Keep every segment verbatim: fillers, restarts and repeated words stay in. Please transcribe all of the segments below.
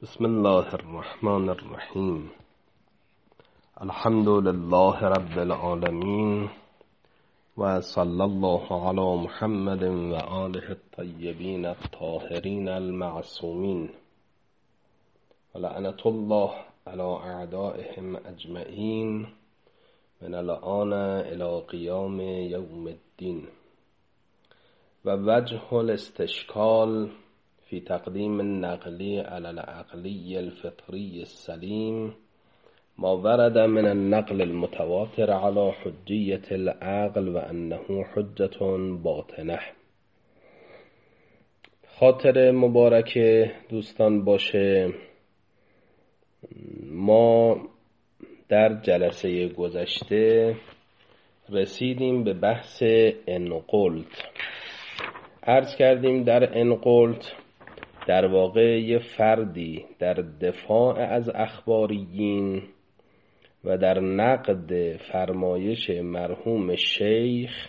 بسم الله الرحمن الرحیم. الحمد لله رب العالمین و صلی الله علی محمد و آله الطیبین الطاهرین المعصومین و لعنت الله علی اعدائهم اجمعین من الآن الی قیام یوم الدین. و وجه الاستشکال في تقديم النقلي على العقلي الفطري السليم ما ورد من النقل المتواتر على حجية العقل وأنه حجة باطنة. خاطر مبارک دوستان باشه، ما در جلسه گذشته رسیدیم به بحث انقلت. عرض کردیم در انقلت در واقع یه فردی در دفاع از اخباریین و در نقد فرمایش مرحوم شیخ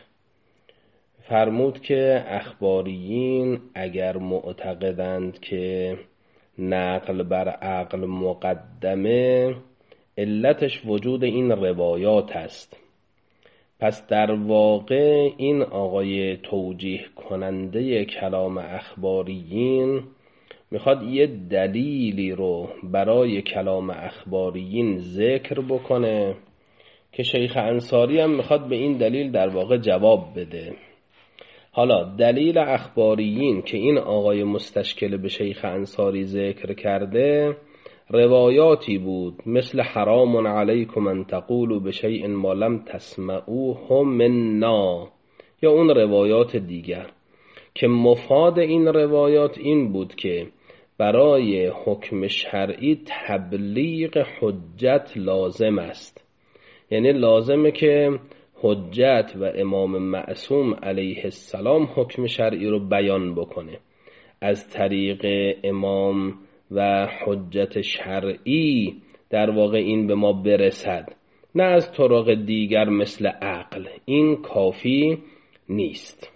فرمود که اخباریین اگر معتقدند که نقل بر عقل مقدمه، علتش وجود این روایات است. پس در واقع این آقای توجیه کننده کلام اخباریین میخواد یه دلیلی رو برای کلام اخباریین ذکر بکنه که شیخ انصاری هم میخواد به این دلیل در واقع جواب بده. حالا دلیل اخباریین که این آقای مستشکل به شیخ انصاری ذکر کرده روایاتی بود مثل حرام علیکم ان تقولوا بشیء ما لم تسمعوه منا، یا اون روایات دیگر که مفاد این روایات این بود که برای حکم شرعی تبلیغ حجت لازم است. یعنی لازمه که حجت و امام معصوم علیه السلام حکم شرعی رو بیان بکنه از طریق امام و حجت شرعی، در واقع این به ما برسد، نه از طرق دیگر مثل عقل. این کافی نیست.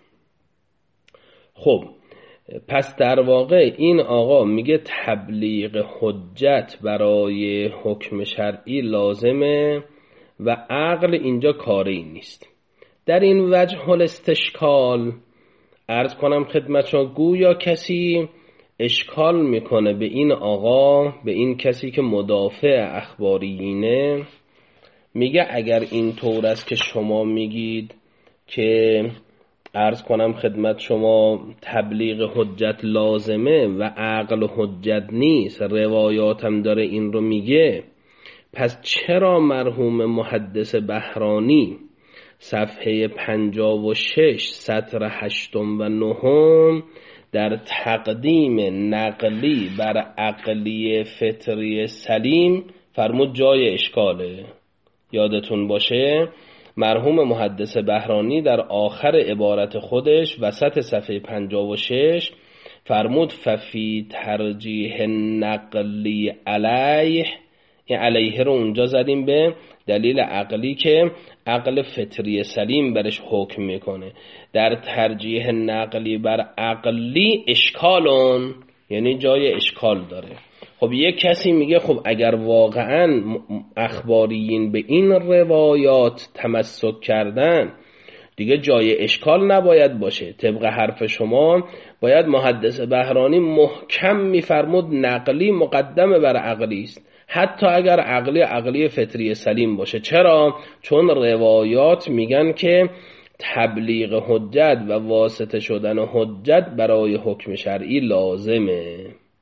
خب پس در واقع این آقا میگه تبلیغ حجت برای حکم شرعی لازمه و عقل اینجا کاری نیست. در این وجه الاستشکال عرض کنم خدمت شما، گویا کسی اشکال میکنه به این آقا، به این کسی که مدافع اخباریینه، میگه اگر این طور است که شما میگید که عرض کنم خدمت شما تبلیغ حجت لازمه و عقل حجت نیست، روایاتم داره این رو میگه، پس چرا مرحوم محدث بهرانی صفحه پنجاه و شش سطر هشتم و نهم در تقدیم نقلی بر عقلی فطری سلیم فرمود جای اشکاله؟ یادتون باشه مرحوم محدث بهرانی در آخر عبارت خودش وسط صفحه پنجاه و شش فرمود ففی ترجیح نقلی علیه، این علیه رو اونجا زدیم به دلیل عقلی که عقل فطری سلیم برش حکم میکنه. در ترجیح نقلی بر عقلی اشکالون، یعنی جای اشکال داره. خب یک کسی میگه خب اگر واقعا اخباریین به این روایات تمسک کردن دیگه جای اشکال نباید باشه. طبق حرف شما باید محدث بهرانی محکم میفرمود نقلی مقدم بر عقلی است، حتی اگر عقلی عقلی فطری سلیم باشه. چرا؟ چون روایات میگن که تبلیغ حجت و واسطه شدن حجت برای حکم شرعی لازمه.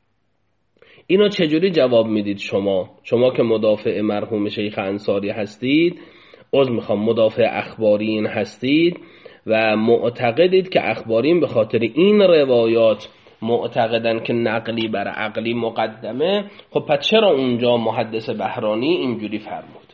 اینو چجوری جواب میدید شما؟ شما که مدافع مرحوم شیخ انصاری هستید، عذر میخوام مدافع اخبارین هستید و معتقدید که اخبارین به خاطر این روایات معتقدن که نقلی بر عقلی مقدمه، خب پس چرا اونجا محدث بهرانی اینجوری فرمود؟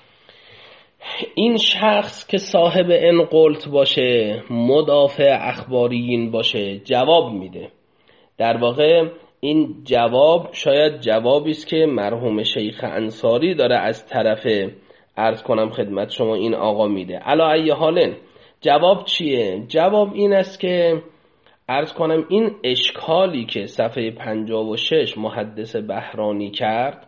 این شخص که صاحب انقلت باشه، مدافع اخباریین باشه، جواب میده. در واقع این جواب شاید جوابی است که مرحوم شیخ انصاری داره از طرف عرض کنم خدمت شما این آقا میده. علی ای حال جواب چیه؟ جواب این است که عرض کنم این اشکالی که صفحه پنجاه و شش محدث بهرانی کرد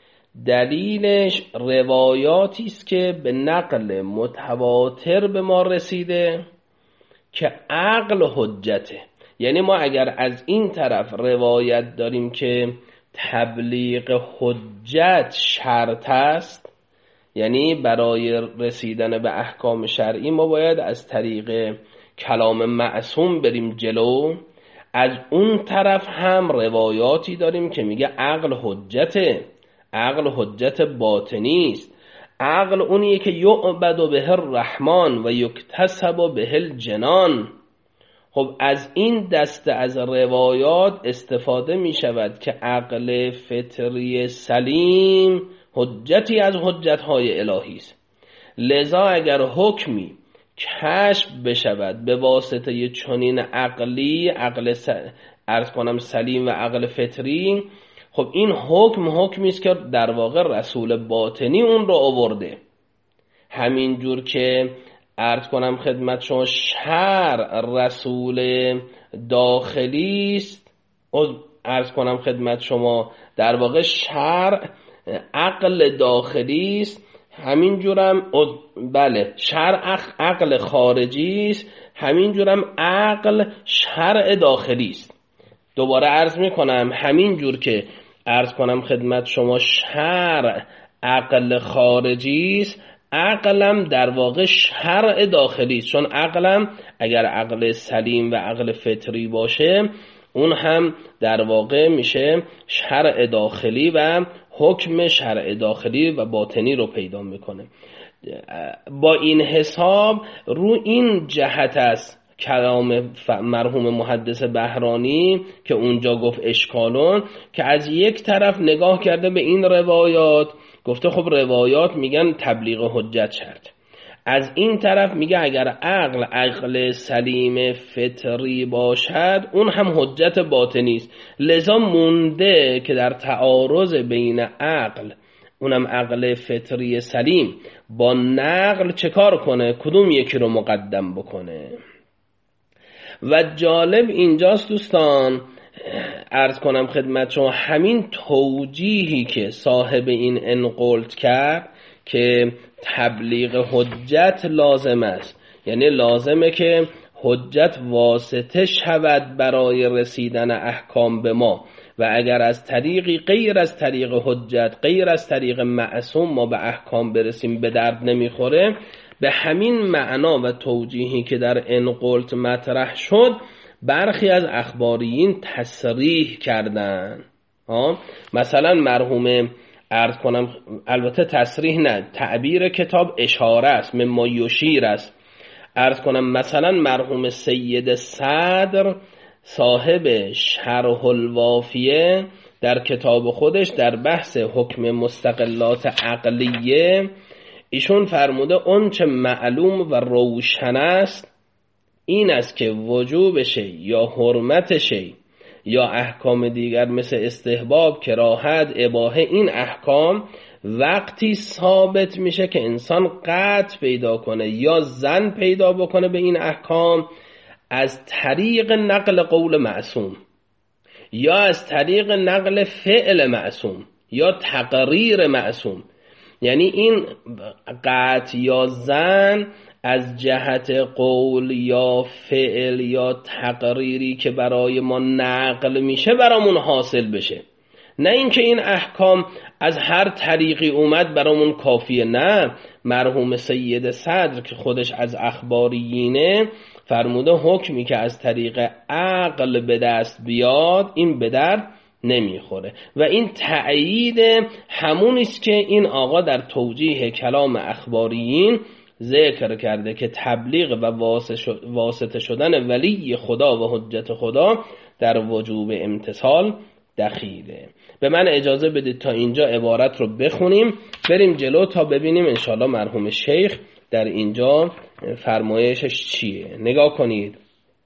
دلیلش روایاتی است که به نقل متواتر به ما رسیده که عقل حجته. یعنی ما اگر از این طرف روایت داریم که تبلیغ حجت شرط است، یعنی برای رسیدن به احکام شرعی ما باید از طریق کلام معصوم بریم جلو، از اون طرف هم روایاتی داریم که میگه عقل حجته. عقل حجت باطنی است. عقل اونیه که یعبد به الرحمن و یکتسب به الجنان. خب از این دسته از روایات استفاده می شود که عقل فطری سلیم حجتی از حجتهای الهی است. لذا اگر حکمی کشف بشود به واسطه چنین عقلی، عقل س... عرض کنم سلیم و عقل فطری، خب این حکم حکمی است که در واقع رسول باطنی اون رو آورده. همین جور که عرض کنم خدمت شما شرع رسول داخلی است، عرض کنم خدمت شما در واقع شرع عقل داخلی است، همین جورم بله شرع عقل خارجی است، همین جورم عقل شرع داخلی است. دوباره عرض میکنم همین جور که عرض کنم خدمت شما شرع عقل خارجی است، عقلم در واقع شرع داخلی است. چون عقلم اگر عقل سلیم و عقل فطری باشه اون هم در واقع میشه شرع داخلی و حکم شرع داخلی و باطنی رو پیدا میکنه. با این حساب رو این جهت است کلام مرحوم محدث بهرانی که اونجا گفت اشکالون، که از یک طرف نگاه کرده به این روایات گفته خب روایات میگن تبلیغ حجت شرط، از این طرف میگه اگر عقل عقل سلیم فطری باشد اون هم حجت باطنی است. لذا مونده که در تعارض بین عقل اونم عقل فطری سلیم با نقل چه کار کنه، کدوم یکی رو مقدم بکنه. و جالب اینجاست دوستان عرض کنم خدمت شما همین توجیهی که صاحب این انقلت کرد که تبلیغ حجت لازم است، یعنی لازمه که حجت واسطه شود برای رسیدن احکام به ما و اگر از طریقی غیر از طریق حجت غیر از طریق معصوم ما به احکام برسیم به درد نمیخوره. به همین معنا و توجیهی که در انقلت مطرح شد برخی از اخباریین تصریح کردن. مثلا مرحوم عرض کنم البته تصریح نه، تعبیر کتاب اشاره است، مما یشیر است. عرض کنم مثلا مرحوم سید صدر صاحب شرح الوافیه در کتاب خودش در بحث حکم مستقلات عقلیه ایشون فرموده اون چه معلوم و روشن است این است که وجوب شی یا حرمت شی یا احکام دیگر مثل استحباب، کراهت، اباحه، این احکام وقتی ثابت میشه که انسان قطع پیدا کنه یا ظن پیدا بکنه به این احکام از طریق نقل قول معصوم یا از طریق نقل فعل معصوم یا تقریر معصوم. یعنی این قطع یا ظن از جهت قول یا فعل یا تقریری که برای ما نقل میشه برامون حاصل بشه، نه اینکه این احکام از هر طریقی اومد برامون کافیه. نه، مرحوم سید صدر که خودش از اخباریینه فرموده حکمی که از طریق عقل به دست بیاد این به درد نمیخوره و این تأیید همون است که این آقا در توجیه کلام اخباریین ذکر کرده که تبلیغ و واسطه شدن ولی خدا و حجت خدا در وجوب امتثال دخیله. به من اجازه بدید تا اینجا عبارت رو بخونیم بریم جلو تا ببینیم انشاءالله مرحوم شیخ در اینجا فرمایشش چیه. نگاه کنید.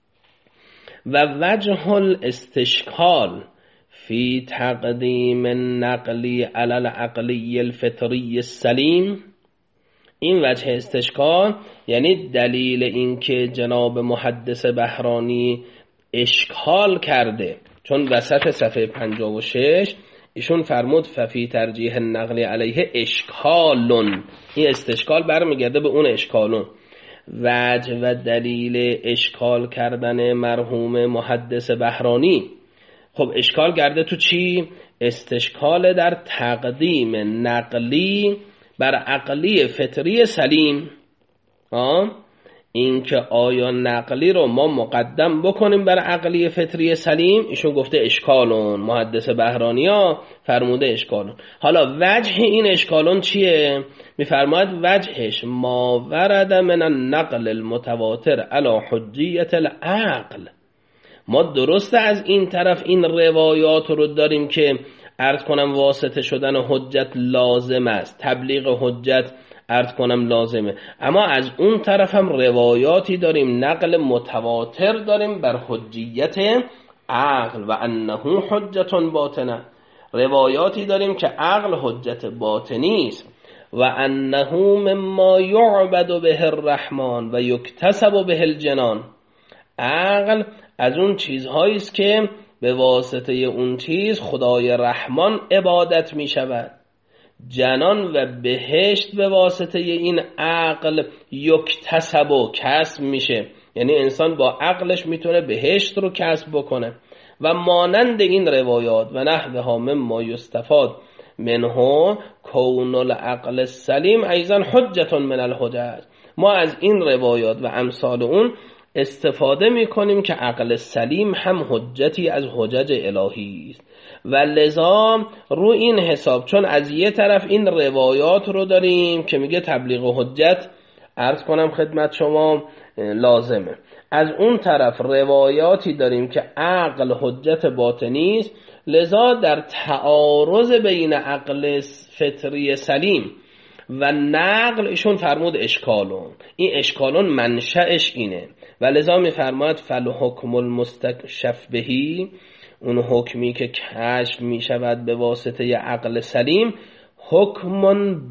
و وجه الاستشکال فی تقدیم النقلی علی العقلی الفطری السلیم، این وجه استشکال یعنی دلیل این که جناب محدث بهرانی اشکال کرده، چون وسط صفحه پنجاه و شش ایشون فرمود ففی ترجیح النقل علیه اشکالون، این استشکال برمیگرده به اون اشکالون. وجه و دلیل اشکال کردن مرحوم محدث بهرانی، خب اشکال کرده تو چی؟ استشکال در تقدیم نقلی بر عقلی فطری سلیم. آه؟ این که آیا نقلی رو ما مقدم بکنیم بر عقلی فطری سلیم، ایشون گفته اشکالون، محدث بهرانی ها فرموده اشکالون. حالا وجه این اشکالون چیه؟ میفرماید وجهش ما ورد من النقل المتواتر علی حجیت العقل. ما درسته از این طرف این روایات رو داریم که عرض کنم واسطه شدن حجت لازم است، تبلیغ حجت عرض کنم لازمه، اما از اون طرف هم روایاتی داریم نقل متواتر داریم بر حجیت عقل و انه حجت باطنه، روایاتی داریم که عقل حجت باطنی است و انه مما یعبد به الرحمن و یکتسب به الجنان. عقل از اون چیزهایی است که به واسطه اون چیز خدای رحمان عبادت می شود. جنان و بهشت به واسطه این عقل یکتسب و کسب میشه، یعنی انسان با عقلش میتونه بهشت رو کسب بکنه. و مانند این روایات و نحوها مما یستفاد منه کون العقل السلیم ایضا حجت من الحجج. ما از این روایات و امثال اون استفاده میکنیم که عقل سلیم هم حجتی از حجج الهی است و لذا رو این حساب، چون از یه طرف این روایات رو داریم که میگه تبلیغ حجت عرض کنم خدمت شما لازمه، از اون طرف روایاتی داریم که عقل حجت باطنی است، لذا در تعارض بین عقل فطری سلیم و نقل ایشون فرمود اشکالون. این اشکالون منشأش اینه و لذا میفرماید فالحکم المستکشف بهی، اون حکمی که کشف می شود به واسطه عقل سلیم، حکم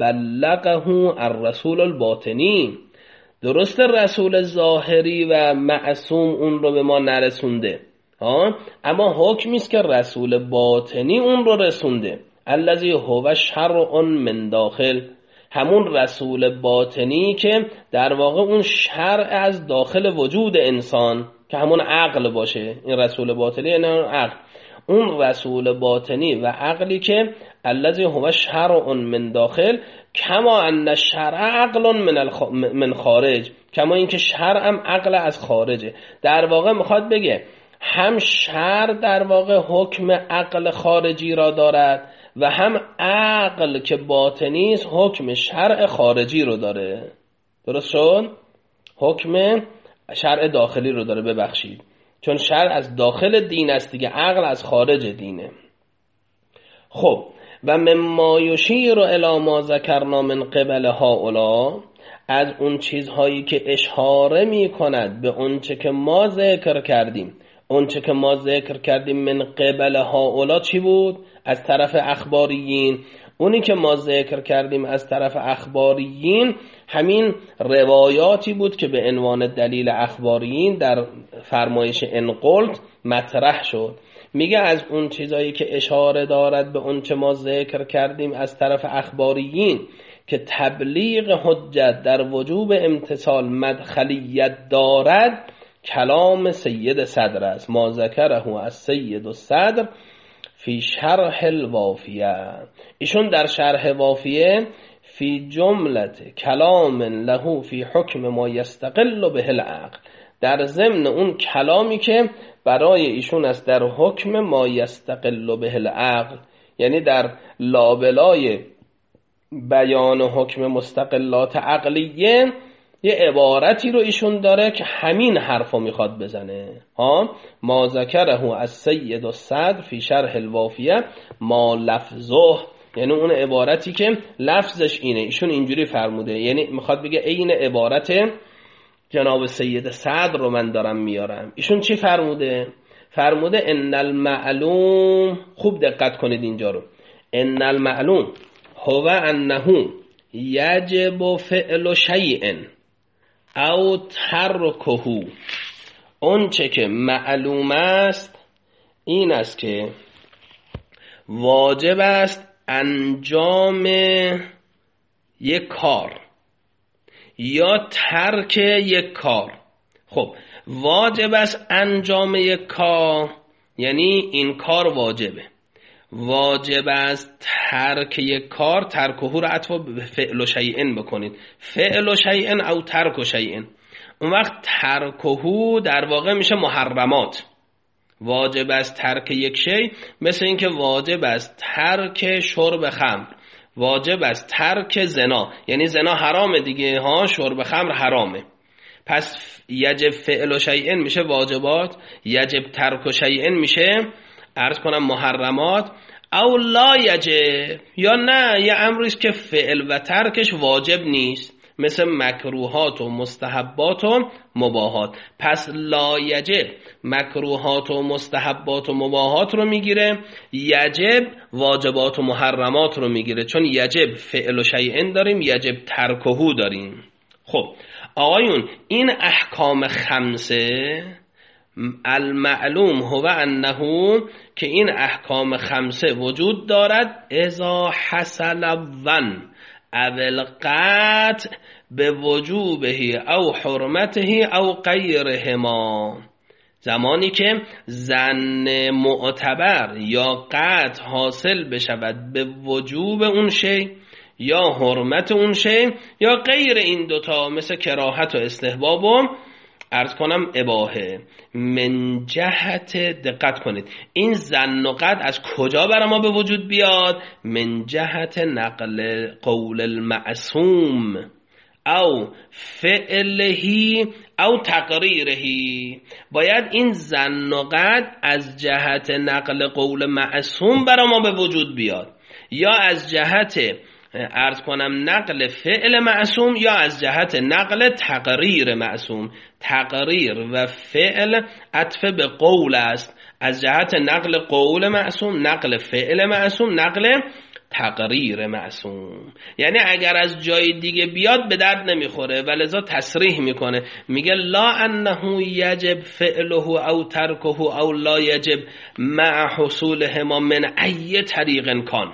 بلغه الرسول الباطنی. درست رسول ظاهری و معصوم اون رو به ما نرسونده ها، اما حکمی است که رسول باطنی اون رو رسونده. الذی هو شرع من داخل، همون رسول باطنی که در واقع اون شرع از داخل وجود انسان که همون عقل باشه، این رسول باطنی یعنی عقل، اون رسول باطنی و عقلی که الذی هو شرع من داخل کما ان الشرع عقل من الخ... من خارج، کما اینکه شرع هم عقل از خارجه. در واقع میخواد بگه هم شرع در واقع حکم عقل خارجی را دارد و هم عقل که باطنی است حکم شرع خارجی رو داره. درست شد؟ حکم شرع داخلی رو داره، ببخشید، چون شرع از داخل دین است دیگه، عقل از خارج دینه. خب و مما یشیر الی ما ذکرنا من قبل هؤلاء، از اون چیزهایی که اشاره می کند به اونچه که ما ذکر کردیم. اونچه که ما ذکر کردیم من قبل هؤلاء چی بود؟ از طرف اخباریین. اونی که ما ذکر کردیم از طرف اخباریین همین روایاتی بود که به عنوان دلیل اخباریین در فرمایش انقلت مطرح شد. میگه از اون چیزایی که اشاره دارد به اون چه ما ذکر کردیم از طرف اخباریین که تبلیغ حجت در وجوب امتثال مدخلیت دارد، کلام سید صدر است. ما ذکره از سید الصدر فی شرح الوافیه، ایشون در شرح وافیه فی جملت کلام له فی حکم ما یستقل به العقل، در ضمن اون کلامی که برای ایشون است در حکم ما یستقل به العقل، یعنی در لابلای بیان حکم مستقلات عقلیه یه عبارتی رو ایشون داره که همین حرفو میخواد بزنه ها. ما ذکره از سید الصدر فی شرح الوافیه ما لفظه، یعنی اون عبارتی که لفظش اینه، ایشون اینجوری فرموده، یعنی میخواد بگه این عبارت جناب سید صدر رو من دارم میارم. ایشون چی فرموده؟ فرموده ان المعلوم، خوب دقت کنید اینجا رو، ان المعلوم هو انه یجب فعل شیء او ترکه اون چه که معلوم است این است که واجب است انجام یک کار یا ترک یک کار. خب واجب است انجام یک کار یعنی این کار واجبه. واجب است ترک یک کار، ترکهو رو عطف به فعل و شیئن بکنید، فعل و شیئن او ترک و شیئن. اون وقت ترکهو در واقع میشه محرمات. واجب است ترک یک شی مثل این که واجب است ترک شرب خمر، واجب است ترک زنا، یعنی زنا حرامه دیگه ها، شرب خمر حرامه. پس یجب فعل و شیئن میشه واجبات، یجب ترک و شیئن میشه عرض کنم محرمات. او لا یجب، یا نه یه امریست که فعل و ترکش واجب نیست، مثل مکروهات و مستحبات و مباحات. پس لا یجب مکروهات و مستحبات و مباحات رو میگیره، یجب واجبات و محرمات رو میگیره، چون یجب فعل و شیئن داریم، یجب ترکهو داریم. خب آقایون این احکام خمسه المعلوم هو انه که این احکام خمسه وجود دارد اذا حصل الظن او القطع به وجوبه او حرمته او غیرهما، زمانی که ظن معتبر یا قطع حاصل بشود به وجوب اون شی یا حرمت اون شی یا غیر این دوتا، مثل کراهت و استحباب و عرض کنم اباحه. من جهت، دقت کنید این ظن و قطع از کجا برای ما به وجود بیاد؟ من جهت نقل قول المعصوم او فعلهی او تقریرهی. باید این ظن و قطع از جهت نقل قول معصوم برای ما به وجود بیاد، یا از جهت عرض کنم نقل فعل معصوم، یا از جهت نقل تقریر معصوم. تقریر و فعل عطف به قول است، از جهت نقل قول معصوم، نقل فعل معصوم، نقل تقریر معصوم. یعنی اگر از جای دیگه بیاد به درد نمیخوره، ولذا تصریح میکنه میگه لا انه یجب فعله او ترکه او لا یجب مع حصولهما من ای طریق کان.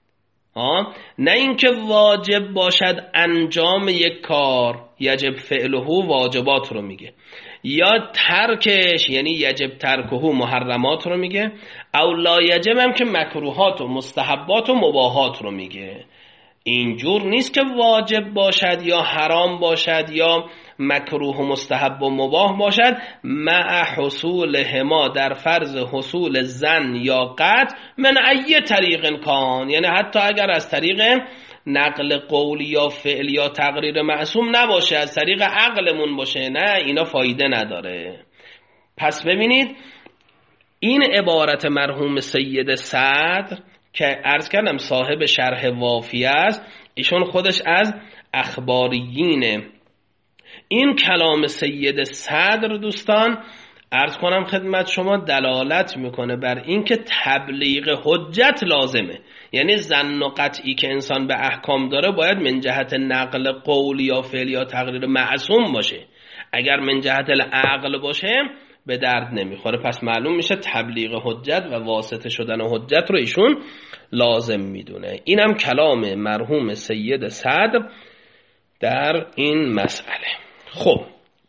نه اینکه واجب باشد انجام یک کار، یجب فعله واجبات رو میگه، یا ترکش یعنی یجب ترکه محرمات رو میگه، او لا یجب هم که مکروهات و مستحبات و مباحات رو میگه. اینجور نیست که واجب باشد یا حرام باشد یا مکروه و مستحب و مباح باشد مع حصول هما، در فرض حصول ظن یا قطع من ای طریق کان، یعنی حتی اگر از طریق نقل قولی یا فعل یا تقریر معصوم نباشه، از طریق عقلمون باشه، نه اینا فایده نداره. پس ببینید این عبارت مرحوم سید صدر که عرض کردم صاحب شرح وافیه است، ایشون خودش از اخباریینه. این کلام سید صدر دوستان عرض کنم خدمت شما دلالت میکنه بر این که تبلیغ حجت لازمه، یعنی ظن و قطعی که انسان به احکام داره باید من جهت نقل قول یا فعل یا تقریر معصوم باشه. اگر من جهت العقل باشه به درد نمیخوره. پس معلوم میشه تبلیغ حجت و واسطه شدن حجت رو ایشون لازم میدونه. اینم کلام مرحوم سید صدر در این مسئله. خب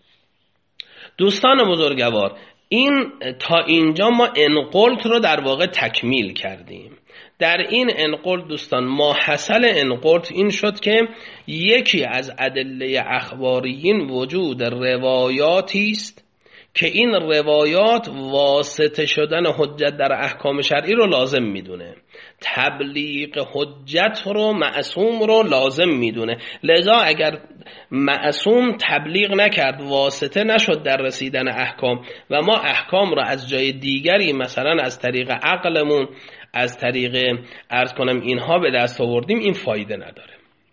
دوستان بزرگوار، این تا اینجا ما انقلت رو در واقع تکمیل کردیم. در این انقلت دوستان ما حاصل انقلت این شد که یکی از ادله اخباریین وجود روایاتی است که این روایات واسطه شدن حجت در احکام شرعی رو لازم میدونه، تبلیغ حجت رو معصوم رو لازم میدونه. لذا اگر معصوم تبلیغ نکرد، واسطه نشد در رسیدن احکام و ما احکام رو از جای دیگری مثلا از طریق عقلمون، از طریق عرض کنم اینها به دست آوردیم، این فایده نداره.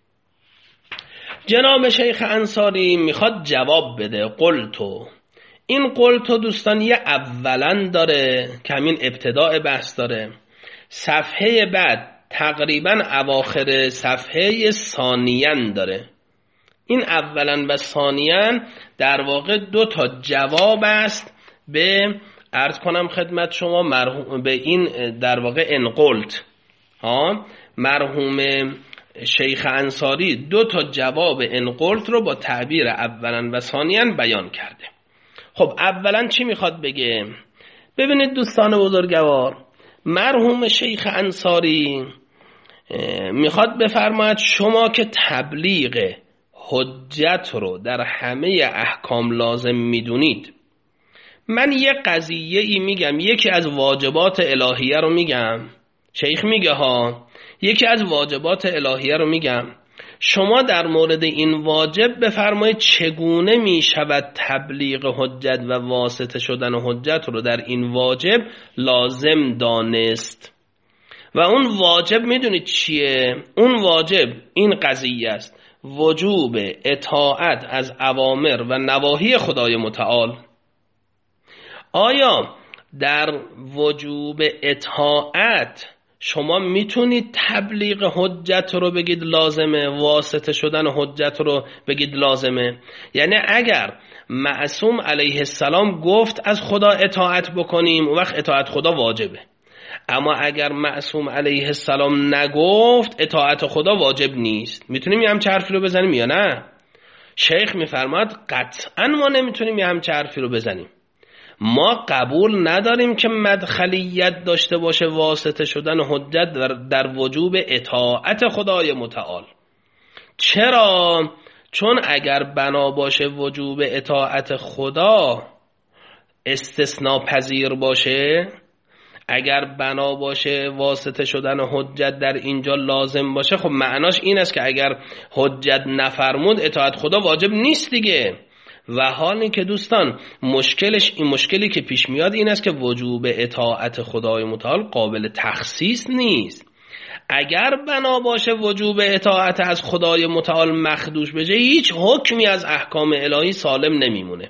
جناب شیخ انصاری میخواد جواب بده. قلتو، این قلتو دوستان یه اولا داره که همین ابتداء بحث داره، صفحه بعد تقریبا اواخر صفحه ثانیاً داره. این اولا و ثانیاً در واقع دو تا جواب است به عرض کنم خدمت شما مرحوم به این در واقع انقلت ها مرحوم شیخ انصاری دو تا جواب انقلت رو با تعبیر اولا و ثانیا بیان کرده. خب اولا چی میخواد بگه؟ ببینید دوستان بزرگوار، مرحوم شیخ انصاری میخواد بفرماید شما که تبلیغ حجت رو در همه احکام لازم میدونید، من یه قضیه ای میگم، یکی از واجبات الهیه رو میگم، شیخ میگه ها یکی از واجبات الهیه رو میگم، شما در مورد این واجب بفرمایید چگونه میشود تبلیغ حجت و واسطه شدن حجت رو در این واجب لازم دانست. و اون واجب میدونید چیه؟ اون واجب این قضیه است، وجوب اطاعت از اوامر و نواهی خدای متعال. آیا در وجوب اطاعت شما میتونید تبلیغ حجت رو بگید لازمه، واسطه شدن حجت رو بگید لازمه؟ یعنی اگر معصوم علیه السلام گفت از خدا اطاعت بکنیم، اون وقت اطاعت خدا واجبه. اما اگر معصوم علیه السلام نگفت اطاعت خدا واجب نیست. میتونیم یه همچه حرفی رو بزنیم یا نه؟ شیخ میفرماد قطعا ما نمیتونیم یه همچه حرفی رو بزنیم. ما قبول نداریم که مدخلیت داشته باشه واسطه شدن حجت در, در وجوب اطاعت خدای متعال. چرا؟ چون اگر بنا باشه وجوب اطاعت خدا استثناء پذیر باشه، اگر بنا باشه واسطه شدن حجت در اینجا لازم باشه، خب معناش این است که اگر حجت نفرمود اطاعت خدا واجب نیست دیگه. و حالی که دوستان مشکلش این مشکلی که پیش میاد این است که وجوب اطاعت خدای متعال قابل تخصیص نیست. اگر بنا باشه وجوب اطاعت از خدای متعال مخدوش بشه، هیچ حکمی از احکام الهی سالم نمیمونه.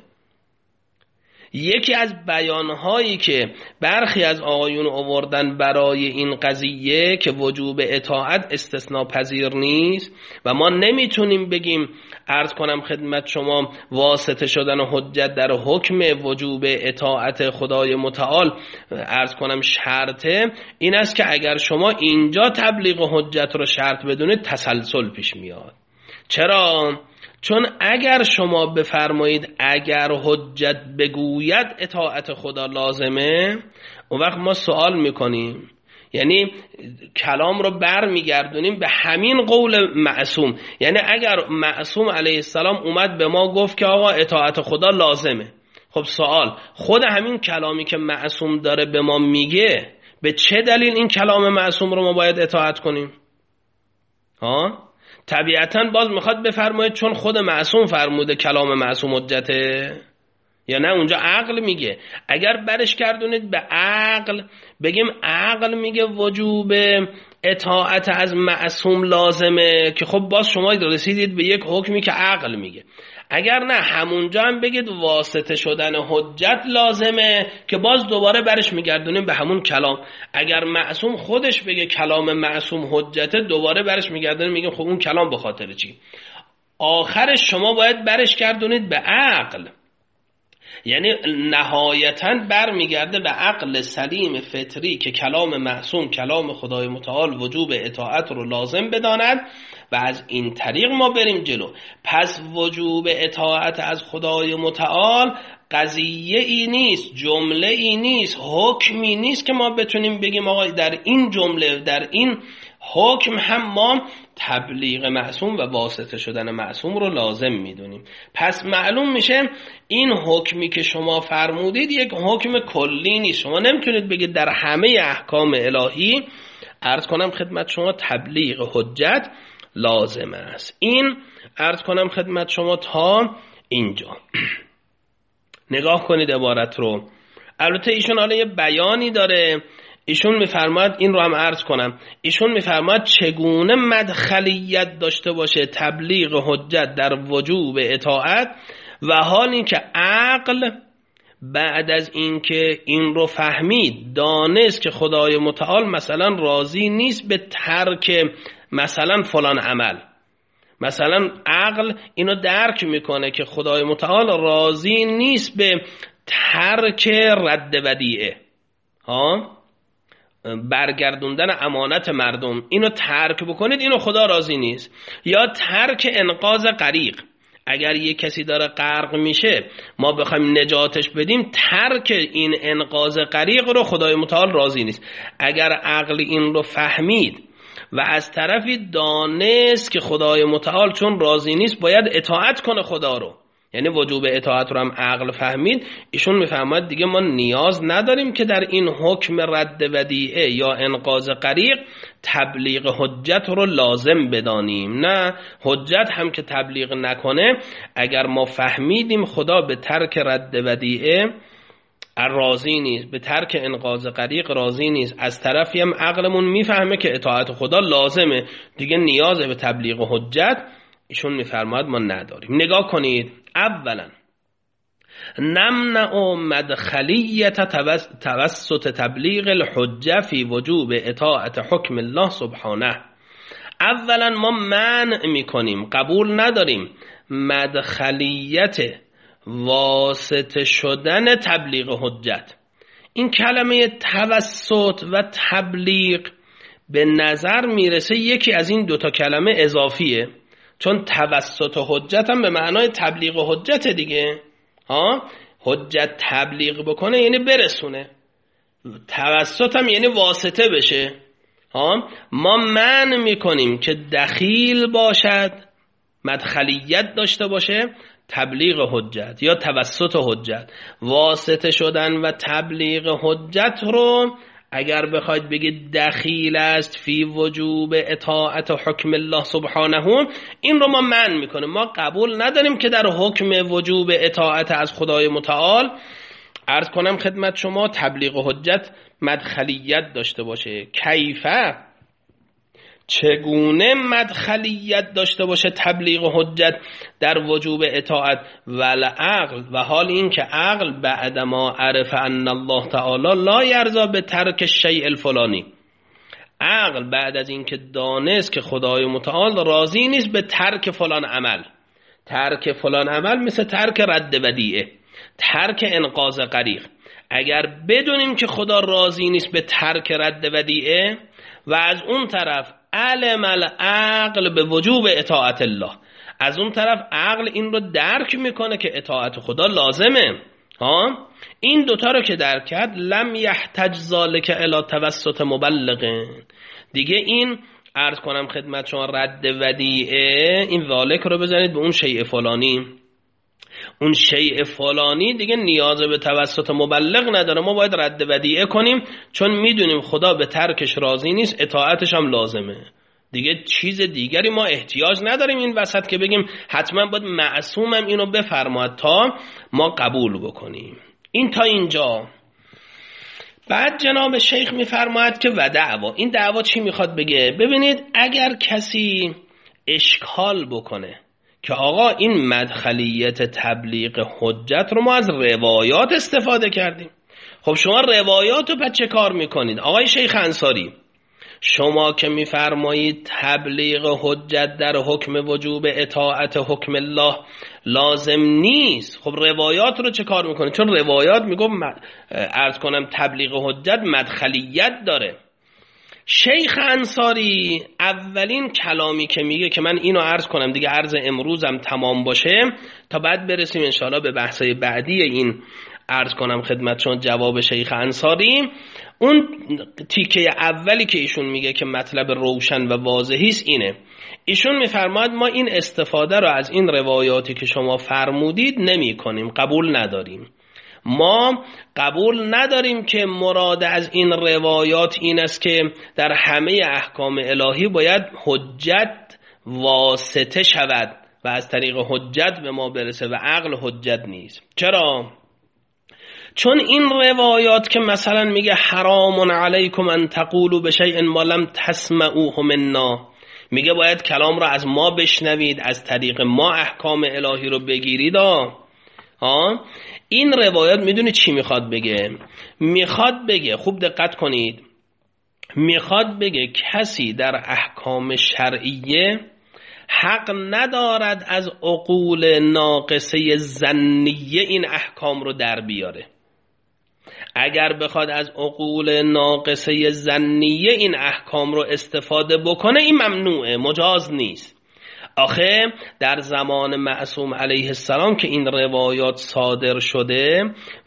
یکی از بیانهایی که برخی از آقایون آوردن برای این قضیه که وجوب اطاعت استثناء پذیر نیست و ما نمیتونیم بگیم عرض کنم خدمت شما واسطه شدن حجت در حکم وجوب اطاعت خدای متعال عرض کنم شرطه، این است که اگر شما اینجا تبلیغ حجت رو شرط بدونید تسلسل پیش میاد. چرا؟ چون اگر شما بفرمایید اگر حجت بگوید اطاعت خدا لازمه، اون وقت ما سوال میکنیم، یعنی کلام رو بر میگردونیم به همین قول معصوم. یعنی اگر معصوم علیه السلام اومد به ما گفت که آقا اطاعت خدا لازمه، خب سوال، خود همین کلامی که معصوم داره به ما میگه، به چه دلیل این کلام معصوم رو ما باید اطاعت کنیم؟ ها؟ طبیعتاً باز میخواد بفرمایید چون خود معصوم فرموده کلام معصوم حجته، یا نه اونجا عقل میگه؟ اگر برش کردونید به عقل، بگیم عقل میگه وجوب اطاعت از معصوم لازمه، که خب باز شما رسیدید به یک حکمی که عقل میگه. اگر نه همونجا هم بگید واسطه شدن حجت لازمه، که باز دوباره برش میگردونیم به همون کلام. اگر معصوم خودش بگه کلام معصوم حجته، دوباره برش میگردونیم میگیم خب اون کلام به خاطر چی؟ آخرش شما باید برش گردونید به عقل. یعنی نهایتاً بر میگرده به عقل سلیم فطری که کلام معصوم کلام خدای متعال وجوب اطاعت رو لازم بداند و از این طریق ما بریم جلو. پس وجوب اطاعت از خدای متعال قضیه ای نیست، جمله ای نیست، حکمی نیست که ما بتونیم بگیم آقا در این جمله در این حکم هم ما تبلیغ معصوم و واسطه شدن معصوم رو لازم میدونیم. پس معلوم میشه این حکمی که شما فرمودید یک حکم کلی نیست. شما نمیتونید بگید در همه احکام الهی عرض کنم خدمت شما تبلیغ حجت لازم است. این عرض کنم خدمت شما تا اینجا. نگاه کنید عبارت رو. البته ایشون حالا یه بیانی داره، ایشون میفرماید، این رو هم عرض کنم، ایشون میفرماید چگونه مدخلیت داشته باشه تبلیغ حجت در وجوب اطاعت، و حالی که عقل بعد از اینکه این رو فهمید دانست که خدای متعال مثلا راضی نیست به ترک مثلا فلان عمل، مثلا عقل اینو درک میکنه که خدای متعال راضی نیست به ترک رد ودیعه، ها برگردوندن امانت مردم، اینو ترک بکنید، اینو خدا راضی نیست. یا ترک انقاذ غریق، اگر یک کسی داره غرق میشه ما بخوایم نجاتش بدیم، ترک این انقاذ غریق رو خدای متعال راضی نیست. اگر عقل این رو فهمید و از طرفی دانست که خدای متعال چون راضی نیست باید اطاعت کنه خدا رو، یعنی وجوب اطاعت رو هم عقل فهمید، ایشون میفهمد دیگه ما نیاز نداریم که در این حکم رد ودیعه یا انقاذ غریق تبلیغ حجت رو لازم بدانیم. نه، حجت هم که تبلیغ نکنه، اگر ما فهمیدیم خدا به ترک رد ودیعه راضی نیست، به ترک انقاذ غریق راضی نیست، از طرفی هم عقلمون میفهمه که اطاعت خدا لازمه، دیگه نیاز به تبلیغ حجت ایشون میفرماید ما نداریم. نگاه کنید، اولا نمنع مدخلیت توسط تبلیغ الحجه فی وجوب اطاعت حکم الله سبحانه. اولا ما منع میکنیم، قبول نداریم مدخلیت واسطه شدن تبلیغ حجت. این کلمه توسط و تبلیغ به نظر میرسه یکی از این دوتا کلمه اضافیه، چون توسط حجت هم به معنای تبلیغ حجت دیگه، ها حجت تبلیغ بکنه یعنی برسونه، توسط هم یعنی واسطه بشه. ها ما منع میکنیم که دخیل باشد، مدخلیت داشته باشه تبلیغ حجت یا توسط حجت. واسطه شدن و تبلیغ حجت رو اگر بخواید بگید دخیل است فی وجوب اطاعت حکم الله سبحانه، این رو ما منع میکنیم، ما قبول نداریم که در حکم وجوب اطاعت از خدای متعال عرض کنم خدمت شما تبلیغ حجت مدخلیت داشته باشه. کیفه، چگونه مدخلیت داشته باشه تبلیغ حجت در وجوب اطاعت؟ والعقل، و حال این که عقل بعد ما عرف ان الله تعالی لا یرضا به ترک شیء الفلانی، عقل بعد از این که دانست که خدای متعال راضی نیست به ترک فلان عمل، ترک فلان عمل مثل ترک رد ودیعه، ترک انقاذ غریق، اگر بدونیم که خدا راضی نیست به ترک رد ودیعه و از اون طرف علم العقل به وجوب اطاعت الله، از اون طرف عقل این رو درک میکنه که اطاعت خدا لازمه، ها این دوتا رو که درک کرد لم یحتج ذالک الی توسط مبلغ، دیگه این عرض کنم خدمت شما رد ودیعه، این ذالک رو بزنید به اون شیء فلانی، اون شیء فلانی دیگه نیاز به توسط مبلغ نداره، ما باید رد ودیعه کنیم چون میدونیم خدا به ترکش راضی نیست، اطاعتش هم لازمه، دیگه چیز دیگری ما احتیاج نداریم این وسط که بگیم حتما باید معصومم اینو بفرماید تا ما قبول بکنیم. این تا اینجا. بعد جناب شیخ میفرماید که و دعوا، این دعوا چی میخواد بگه؟ ببینید اگر کسی اشکال بکنه که آقا این مدخلیت تبلیغ حجت رو ما از روایات استفاده کردیم، خب شما روایات رو پس چه کار میکنید؟ آقای شیخ انصاری شما که میفرمایید تبلیغ حجت در حکم وجوب اطاعت حکم الله لازم نیست، خب روایات رو چه کار میکنید؟ چون روایات میگم عرض کنم تبلیغ حجت مدخلیت داره. شیخ انصاری اولین کلامی که میگه که من اینو عرض کنم دیگه عرض امروزم تمام باشه تا بعد برسیم انشاءالله به بحثای بعدی این عرض کنم خدمتشون جواب شیخ انصاری، اون تیکه اولی که ایشون میگه که مطلب روشن و واضحی است اینه، ایشون میفرماید ما این استفاده رو از این روایاتی که شما فرمودید نمی کنیم، قبول نداریم، ما قبول نداریم که مراد از این روایات این است که در همه احکام الهی باید حجت واسطه شود و از طریق حجت به ما برسه و عقل حجت نیست. چرا؟ چون این روایات که مثلا میگه حرام علیکم ان تقولوا بشیء ما لم تسمعوه منا، میگه باید کلام را از ما بشنوید، از طریق ما احکام الهی رو بگیرید، ها این روایات میدونی چی میخواد بگه؟ میخواد بگه، خوب دقت کنید، میخواد بگه کسی در احکام شرعیه حق ندارد از عقول ناقصه ظنیه این احکام رو در بیاره. اگر بخواد از عقول ناقصه ظنیه این احکام رو استفاده بکنه این ممنوعه، مجاز نیست. آخه در زمان معصوم علیه السلام که این روایات صادر شده،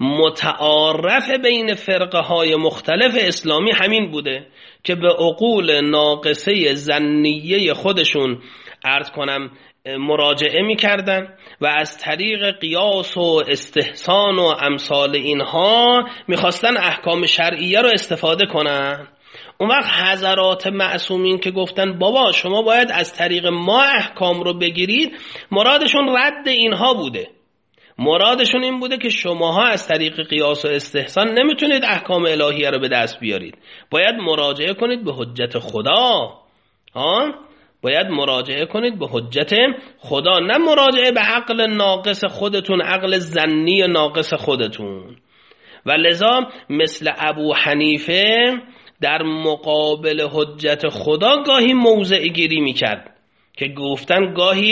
متعارف بین فرقه های مختلف اسلامی همین بوده که به عقول ناقصه ظنیه خودشون عرض کنم مراجعه می‌کردن و از طریق قیاس و استحسان و امثال اینها می‌خواستن احکام شرعیه رو استفاده کنن. اون وقت حضرات معصومین که گفتن بابا شما باید از طریق ما احکام رو بگیرید، مرادشون رد اینها بوده. مرادشون این بوده که شماها از طریق قیاس و استحسان نمیتونید احکام الهیه رو به دست بیارید، باید مراجعه کنید به حجت خدا. ها؟ باید مراجعه کنید به حجت خدا، نه مراجعه به عقل ناقص خودتون، عقل ظنی ناقص خودتون. و لذا مثل ابو حنیفه در مقابل حجت خدا گاهی موضع گیری میکرد که گفتن گاهی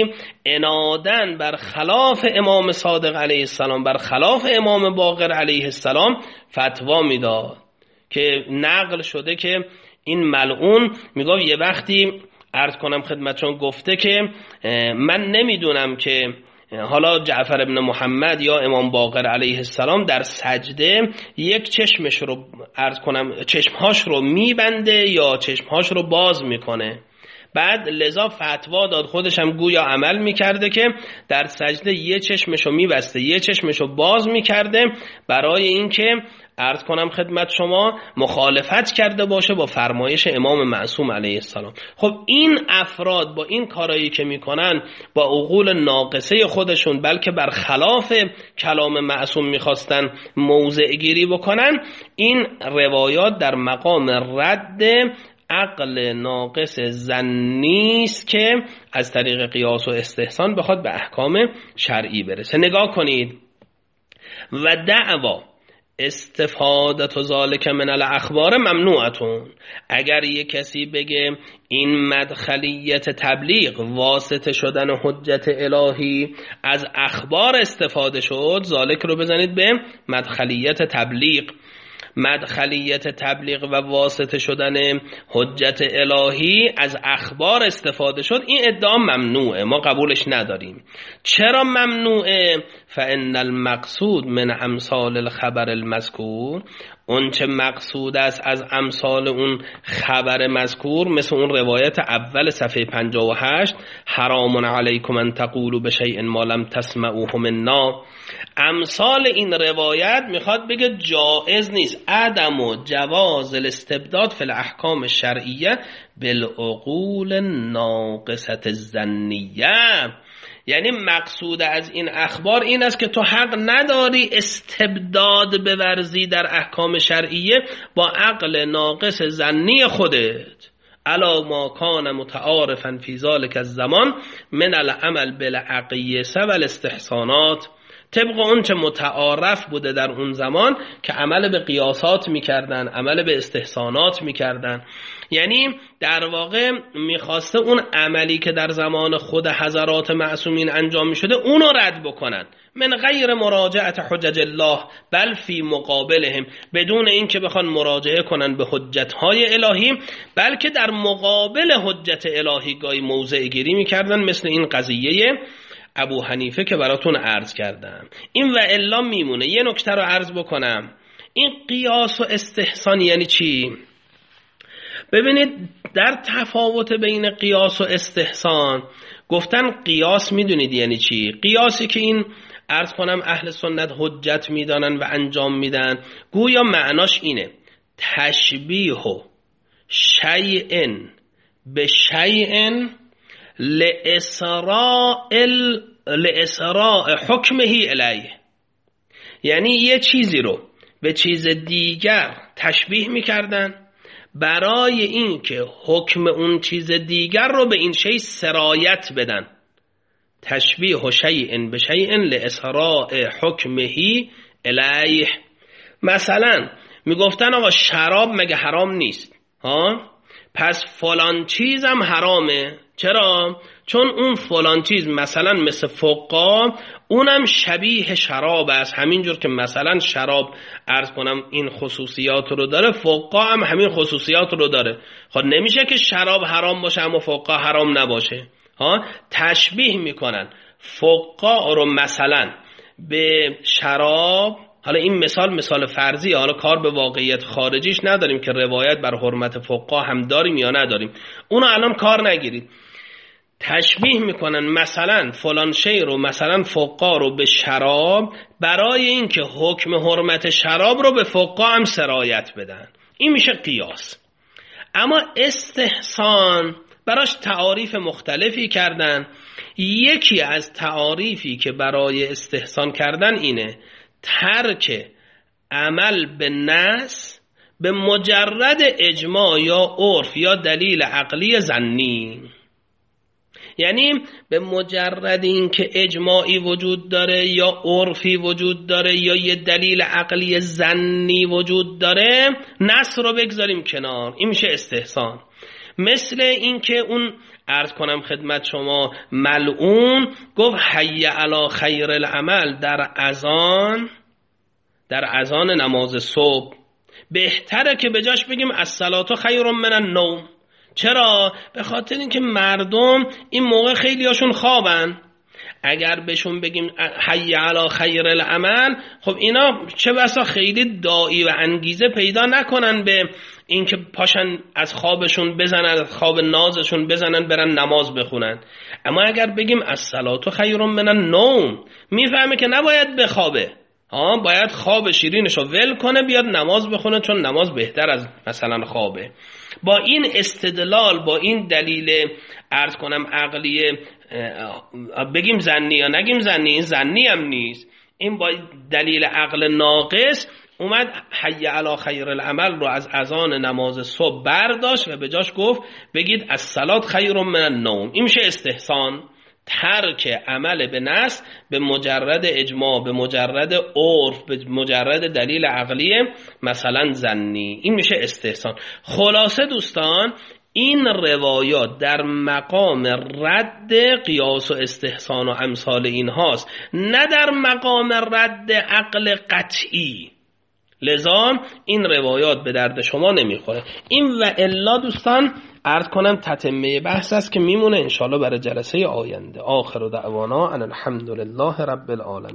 انادن بر خلاف امام صادق علیه السلام، بر خلاف امام باقر علیه السلام فتوا میداد که نقل شده که این ملعون میگه یه وقتی عرض کنم خدمتشون گفته که من نمیدونم که حالا جعفر ابن محمد یا امام باقر علیه السلام در سجده یک چشمش رو عرض کنم چشمهاش رو میبنده یا چشمهاش رو باز میکنه. بعد لذا فتوا داد، خودش هم گویا عمل میکرده که در سجده یه چشمش رو میبسته یه چشمش رو باز میکرده برای اینکه عرض کنم خدمت شما مخالفت کرده باشه با فرمایش امام معصوم علیه السلام. خب این افراد با این کارایی که میکنن با عقول ناقصه خودشون، بلکه بر خلاف کلام معصوم میخواستن موضع گیری بکنن، این روایات در مقام رد عقل ناقص ظنی است که از طریق قیاس و استحسان بخواد به احکام شرعی برسه. نگاه کنید، و دعوا استفادت ذالک من الاخبار ممنوعتون. اگر یک کسی بگه این مدخلیت تبلیغ، واسطه شدن حجت الهی از اخبار استفاده شد، ذالک رو بزنید به مدخلیت تبلیغ. مدخلیت تبلیغ و واسطه شدن حجت الهی از اخبار استفاده شد، این ادعا ممنوعه، ما قبولش نداریم. چرا ممنوعه؟ فإن المقصود من امثال الخبر المذکور، اون چه مقصود است از امثال اون خبر مذکور، مثل اون روایت اول صفحه پنجاه و هشت حرام علیکم ان تقولوا بشیء ما لم تسمعوه منا. امثال این روایت میخواد بگه جائز نیست، عدم و جواز الاستبداد فی الاحکام الشرعیه بالعقول ناقصه الظنیه. یعنی مقصود از این اخبار این است که تو حق نداری استبداد بورزی در احکام شرعیه با عقل ناقص ظنی خودت. الا ما کان متعارفا فی ذلک الزمان من العمل بالعقیسه و الاستحسانات، طبق اون چه متعارف بوده در اون زمان که عمل به قیاسات میکردن، عمل به استحسانات میکردن. یعنی در واقع میخواسته اون عملی که در زمان خود حضرات معصومین انجام میشده اونو رد بکنن، من غیر مراجعت حجج الله بل فی مقابلهم، بدون این که بخوان مراجعه کنن به حجتهای الهی، بلکه در مقابل حجت الهی گاهی موضع گیری میکردن، مثل این قضیه ابو حنیفه که براتون عرض کردم. این و الا میمونه. یه نکته رو عرض بکنم، این قیاس و استحسان یعنی چی؟ ببینید در تفاوت بین قیاس و استحسان، گفتن قیاس میدونید یعنی چی؟ قیاسی که این عرض کنم اهل سنت حجت میدانن و انجام میدن، گویا معناش اینه تشبیه شیء به شیء لإسراء لإسراء حکمه الیه. یعنی یه چیزی رو به چیز دیگر تشبیه میکردن برای این که حکم اون چیز دیگر رو به این شی سرایت بدن. تشبیه شیء به شیء لإسراء حکمه الیه. مثلا میگفتن آقا شراب مگه حرام نیست؟ ها؟ پس فلان چیزم حرامه. چرا؟ چون اون فلان چیز مثلا مثل فقا اونم شبیه شراب است، همینجور که مثلا شراب عرض کنم این خصوصیات رو داره، فقا هم همین خصوصیات رو داره. خب نمیشه که شراب حرام باشه اما فقا حرام نباشه. ها تشبیه میکنن فقا رو مثلا به شراب. حالا این مثال مثال فرضیه، حالا کار به واقعیت خارجیش نداریم که روایت بر حرمت فقا هم داریم یا نداریم، اونو الان کار نگیرید. تشبیه میکنن مثلا فلان شی رو مثلا فقا رو به شراب، برای اینکه حکم حرمت شراب رو به فقا هم سرایت بدن. این میشه قیاس. اما استحسان براش تعاریف مختلفی کردن. یکی از تعاریفی که برای استحسان کردن اینه ترک عمل به نص به مجرد اجماع یا عرف یا دلیل عقلی ظنی. یعنی به مجرد این که اجماعی وجود داره یا عرفی وجود داره یا یه دلیل عقلی ظنی وجود داره، نص رو بگذاریم کنار. این میشه استحسان. مثل این که اون عرض کنم خدمت شما ملعون گفت حی علی خیر العمل در اذان در اذان نماز صبح، بهتره که به جاش بگیم الصلاة خیر من النوم. چرا؟ به خاطر اینکه مردم این موقع خیلی هاشون خوابن. اگر بهشون بگیم حی علی خیر العمل، خب اینا چه بسا خیلی داعی و انگیزه پیدا نکنن به اینکه پاشن از خوابشون بزنن، از خواب نازشون بزنن برن نماز بخونن. اما اگر بگیم الصلاة خیر من النوم، میفهمه که نباید بخوابه، ها باید خواب شیرینشو ول کنه بیاد نماز بخونه، چون نماز بهتر از مثلا خوابه. با این استدلال، با این دلیل عرض کنم عقلی، بگیم ظنی یا نگیم ظنی، این ظنی هم نیست، این با دلیل عقل ناقص اومد حی علی خیر العمل رو از اذان نماز صبح برداشت و به جاش گفت بگید الصلاة خیر من النوم. این میشه استحسان. ترک عمل به نص به مجرد اجماع، به مجرد عرف، به مجرد دلیل عقلی مثلا ظنی. این میشه استحسان. خلاصه دوستان این روایات در مقام رد قیاس و استحسان و امثال این هاست، نه در مقام رد عقل قطعی. لذا این روایات به درد شما نمیخوره. این و الا دوستان عرض کنم تتمه بحث است که میمونه انشاءالله برای جلسه آینده. آخر دعوانا ان الحمد لله رب العالمین.